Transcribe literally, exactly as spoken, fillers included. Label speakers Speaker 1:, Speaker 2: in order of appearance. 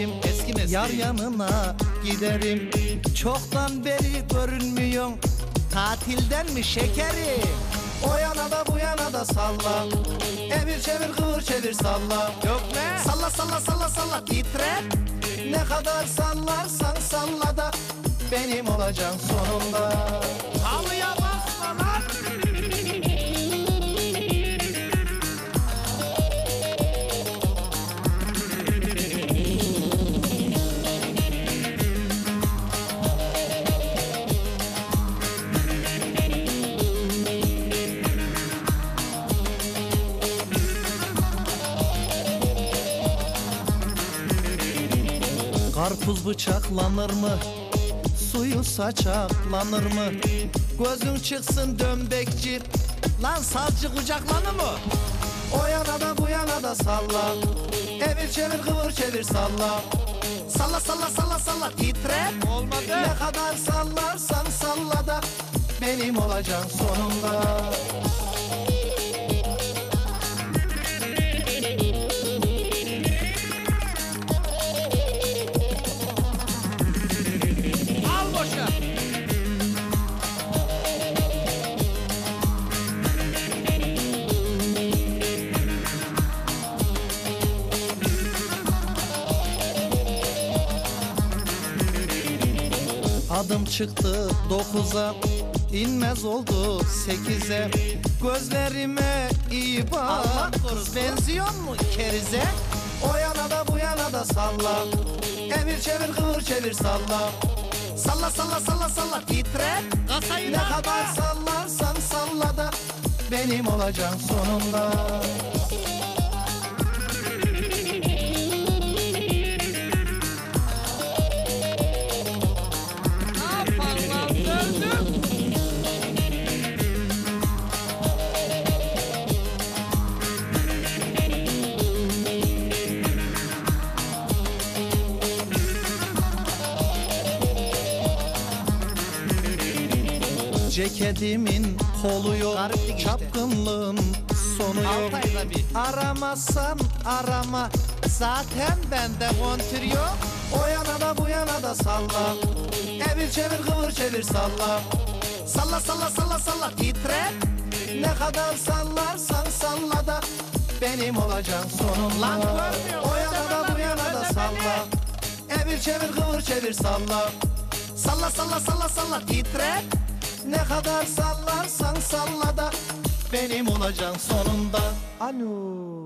Speaker 1: giderim.
Speaker 2: Eski mesleği.
Speaker 1: Yar yanına giderim. Çoktan beri görünmüyorsun. Tatilden mi şekerim? O yana da bu yana da salla. Evir çevir kıvır çevir salla.
Speaker 2: Yok ne?
Speaker 1: Salla salla salla salla titret. Ne kadar sallarsan salla da benim olacaksın sonunda.
Speaker 2: Halıya basma lan.
Speaker 1: Karpuz bıçaklanır mı? Suyu saçaklanır mı? Gözün çıksın dönbekçi. Lan savcı kucaklanır mı? O yana da bu yana da salla. Evir çevir kıvır çevir salla. Salla salla salla salla titret.
Speaker 2: Olmadı.
Speaker 1: Ne kadar sallarsan salla da benim olacaksın sonunda.
Speaker 2: Al boşa.
Speaker 1: Adım çıktı dokuza, inmez oldu sekize. Gözlerime iyi bak, kız benziyor mu kerize? O yana da bu yana da salla. Evir çevir kıvır çevir salla. Salla salla salla salla titret.
Speaker 2: Kasayı
Speaker 1: Ne
Speaker 2: da
Speaker 1: kadar
Speaker 2: atma.
Speaker 1: sallarsan salla da benim olacaksın sonunda.
Speaker 2: Ne yapalım lan? Döndüm.
Speaker 1: Ceketimin kolu yok,
Speaker 2: Gariplik işte.
Speaker 1: çapkınlığın sonu yok.
Speaker 2: Altı ayda bir.
Speaker 1: Aramazsan arama, zaten bende kontür yok. O yana da bu yana da salla. Evir çevir kıvır çevir salla. Salla salla salla salla titret. Ne kadar sallarsan salla da benim olacaksın sonunda.
Speaker 2: Lan görmüyor,
Speaker 1: O yana da bu yana da salla. Evir çevir kıvır çevir salla. Salla salla salla salla titret. Ne kadar sallarsan salla da benim olacaksın sonunda. Alo.